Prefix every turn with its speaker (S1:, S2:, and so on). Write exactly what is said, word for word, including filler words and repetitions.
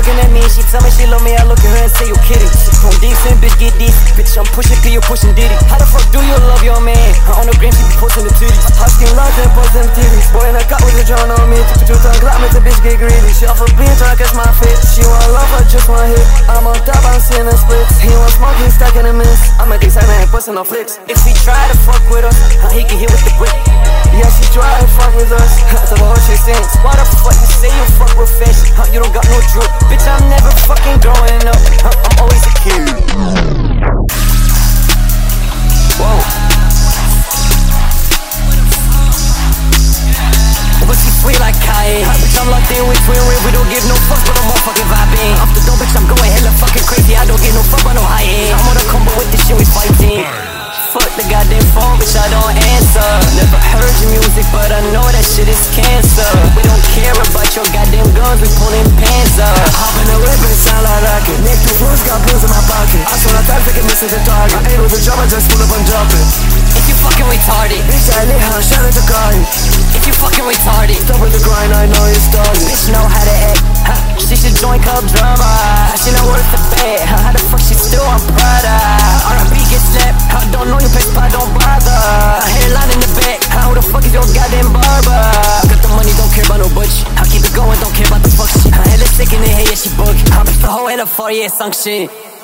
S1: looking at me, she tell me she love me, I look at her and say, you kidding. From decent, bitch, get decent. Bitch, I'm pushing P, you pushing Diddy. How the fuck do you love your man? On the gram, she be posting the titties. Hot skin large and post them titties. Boy, in a cut with a drawing on me. Put your tongue clap, make the bitch get greedy. She off a bean, tryna catch my fit. She want love, I just want hit. I'm on top, I'm seeing the splits. He want smoke, he stuck in the mist. I'm a designer and bustin' on flicks. If he try to fuck with us, he can hit with the brick. Yeah, she try to fuck with us. So the whole shit stinks. Why the fuck you say you fuck with fashion? Huh, you don't got no drip. Bitch, I'm never fucking growing up. Huh, I'm always a kid. Whoa. Pussy sweet like Kai. Bitch, I'm locked in with twin red. We don't give no fuck, but I'm motherfucking vibing. Off the door, bitch, I'm going hella fucking crazy. I don't give no fuck, but no high end. I'm on a combo with this shit, we fighting. Fuck the goddamn phone, bitch, I don't answer. Never heard your music, but I know that shit is cancer. We don't care about your goddamn guns, we pulling pants up.
S2: Hop in the whip and sound like rocket. Nick the floors, got pills in my pocket. I saw that time, taking this as a target. I ain't with the job, I just pull up and drop it.
S1: If you fucking retarded,
S2: bitch, I lit her, shout out to Cardi.
S1: If you fucking retarded,
S2: stop with the grind, I know you started.
S1: Bitch know how to act, huh? She should join Club Drama. She not worth the bet, huh? How the fuck she still on Prada? R and B get slapped, I don't know your face, but don't bother. Hairline in the back, how the fuck is your goddamn barber? Got the money, don't care about no butch. I keep it going, don't care about the fuck shit. Hella sick in the head, yeah, she bug. I bitch the whole hella for yeah, sunk shit.